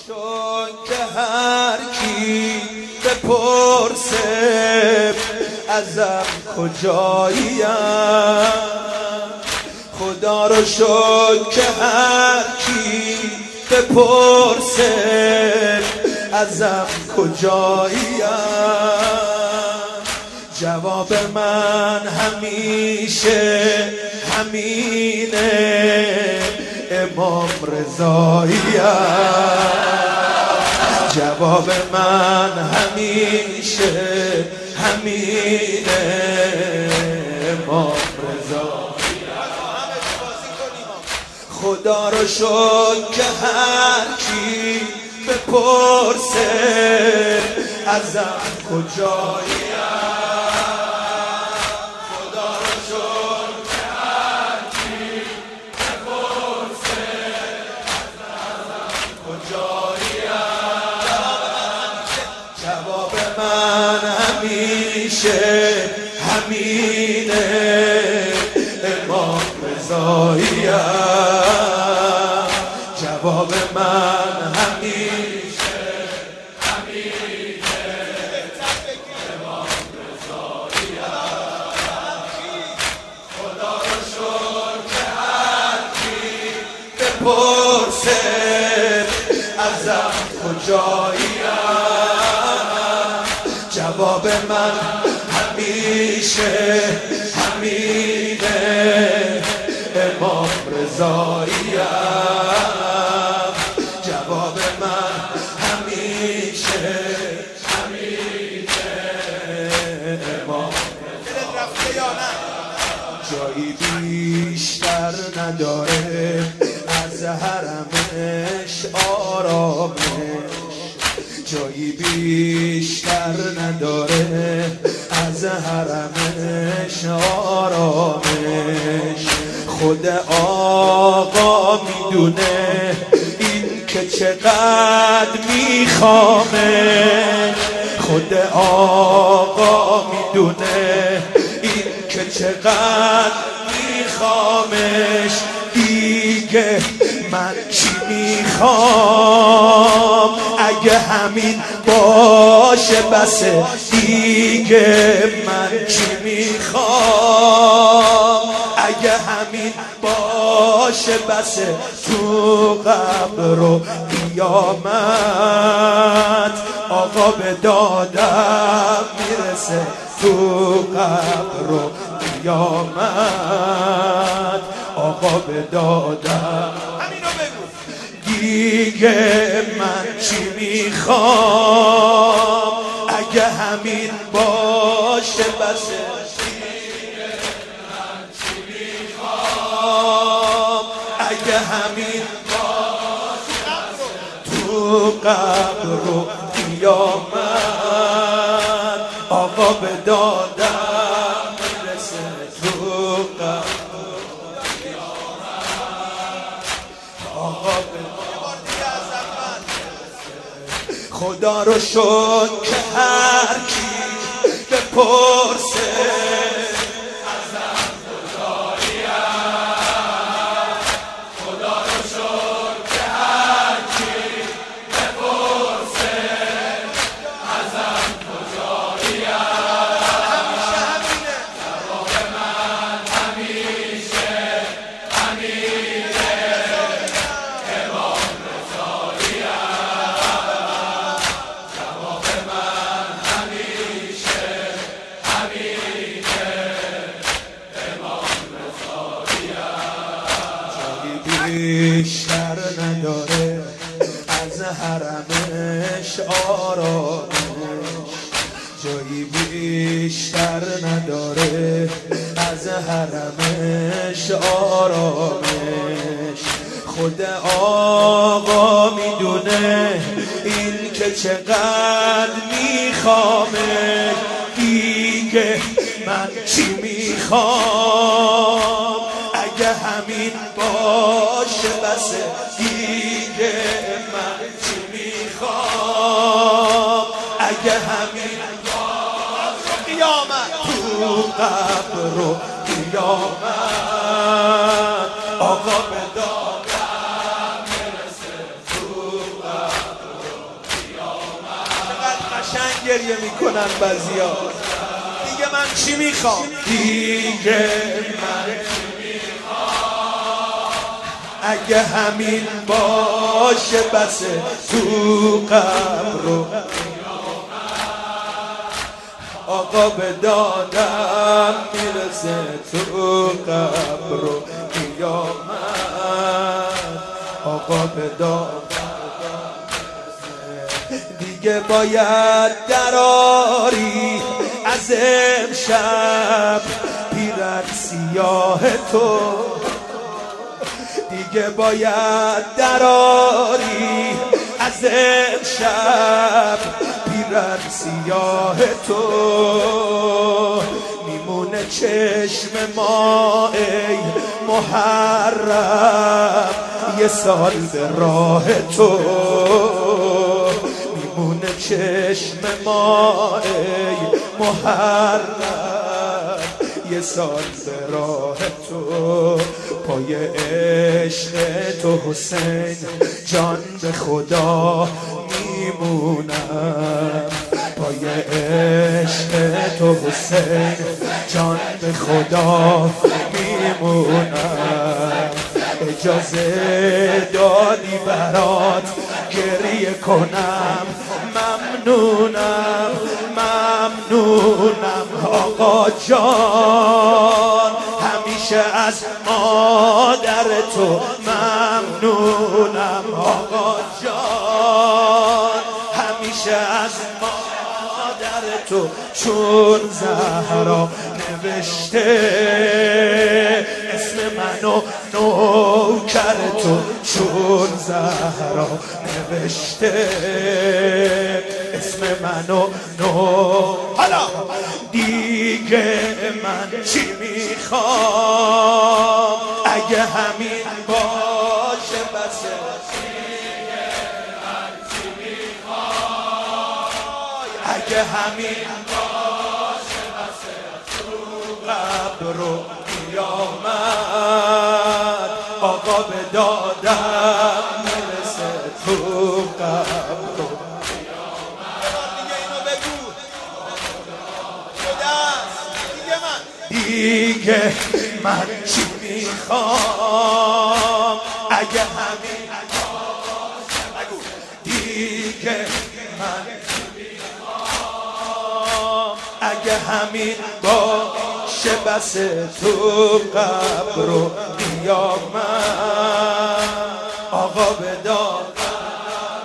شد که هر کی بپرسه ازم کجاییم، خدا رو شد که هر کی بپرسه ازم کجاییم، جواب من همیشه همینه، امام رضاییم. جواب من همیشه همینه، امام رضاییم. خدا رو شد که هر کی بپرسه ازم کجاییم، جواب من همیشه همینه، امام رضاییم. جواب من همیشه همینه، امام رضاییم. خدا رو شد که هر کی بپرسه ازم کجاییم، جواب من همیشه همینه، امام رضاییم. جواب من همیشه همینه، امام رضاییم. جایی بیشتر نداره از حرمش آرامش، جایی بیشتر نداره از حرمش آرامش. خود آقا میدونه این که چقدر میخوامش، خود آقا میدونه این که چقدر میخوامش. دیگه من چی میخوام اگه همین باشه بسه، دیگه من چی میخوام اگه همین باشه بسه. تو قبر و قیامت آقا به دادم میرسه، تو قبر و قیامت آقا به دادم. همینو بگو. دیگه من چی میخوام اگه همین باشه بسه، دیگه من چی میخوام اگه همین باشه بسه. تو قبر و قیامت آقا به دادم میرسه، تو قبر خدا رو شد که هر کی بپرسه ازم کجاییم، خدا رو شد که هر کی بپرسه ازم کجاییم، همیشه همینه، جواب من همیشه همینه، امام رضاییم. جواب من همیشه همینه، امام رضاییم. جایی بیشتر نداره از حرمش آرامش، جایی بیشتر نداره از حرمش آرامش. خود آقا میدونه این که چقدر میخوامش، دیگه من چی میخوام اگه همین باشه بسه، دیگه من چی میخوام اگه همین باشه. قیامت تو قبر و قیامت آقا به دادم میرسه، تو قبر گریه میکنن بعضیا. دیگه من چی میخوام؟ دیگه من اگه همین باشه بسه تو قبر آقا به دادم میرسه تو قبر و قیامت. آقا به دادم دیگه باید دراری از امشب پیرن سیاه تو. دیگه باید دراری از امشب پیرن سیاه تو. میمونه چشم ما ای محرم یه سال به راه تو. میمونه چشم ما ای محرم یه سال به راه تو. پای عشق تو حسین جان به خدا میمونم. پای عشق تو حسین جان به خدا میمونم. اجازه دادی برات گریه کنم. ممنونم ممنونم آقا جان همیشه از مادر تو. ممنونم آقا جان همیشه از مادر تو. چون زهرا نوشته اسم منو نوکر تو. چون زهرا نوشته اسم منو حالا دیگه من چی میخوام؟ اگه همین باشه بسه. اگه همین باشه بسه تو قبر و قیامت. آقا به دادم میرسه تو قبر و دیگه من چی میخوام؟ اگه همین دیگه من چی میخوام؟ اگه همین باشه بسه تو قبر و قیامت. آقا به دادم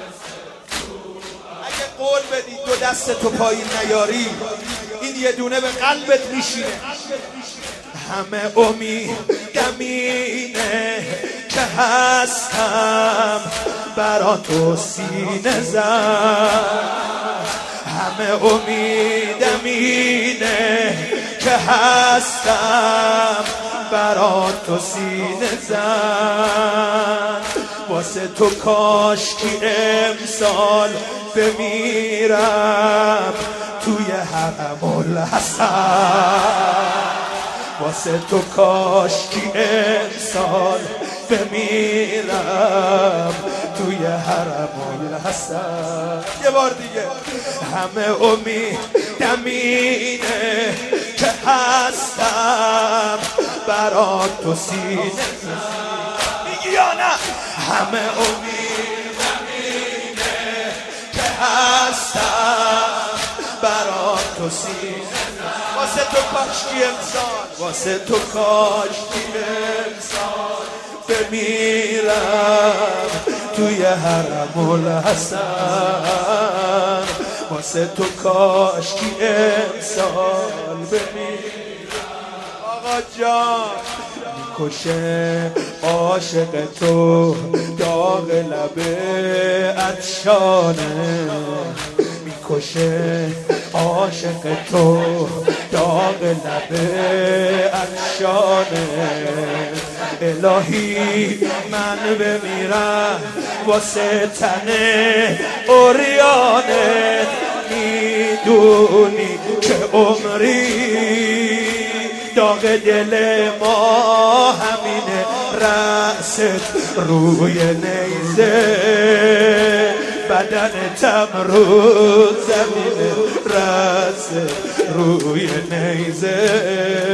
اگه قول بدی دو دست تو پایین نیاری این یه دونه به قلبت میشینه. همه امیدم اینه که هستم برا تو سینه زن. همه امیدم اینه که هستم برا تو سینه زن. واسه تو کاشکی امسال بمیرم توی حرم الحسن. واسه تو کاشکی امسال بمیرم توی حرم الحسن. یه بار دیگه همه امیدم اینه که هستم برا تو سینه میگی یا نه؟ همه امیدم اینه که هستم برا تو سینه. واسه تو کاشکی امسال واسه تو کاشکی امسال بمیرم توی حرم الحسن. واسه تو کاشکی امسال بمیرم. آقا جان میکشه عاشق تو داغ لبه عطشانه. میکشه عاشق تو داغ لبه عطشانه. الهی من بمیرم واسه تنه اوریانه. میدونی که عمری داغ دل ما همینه. رأست روی نیزه بدنتم رو زمین رسه روی نیزه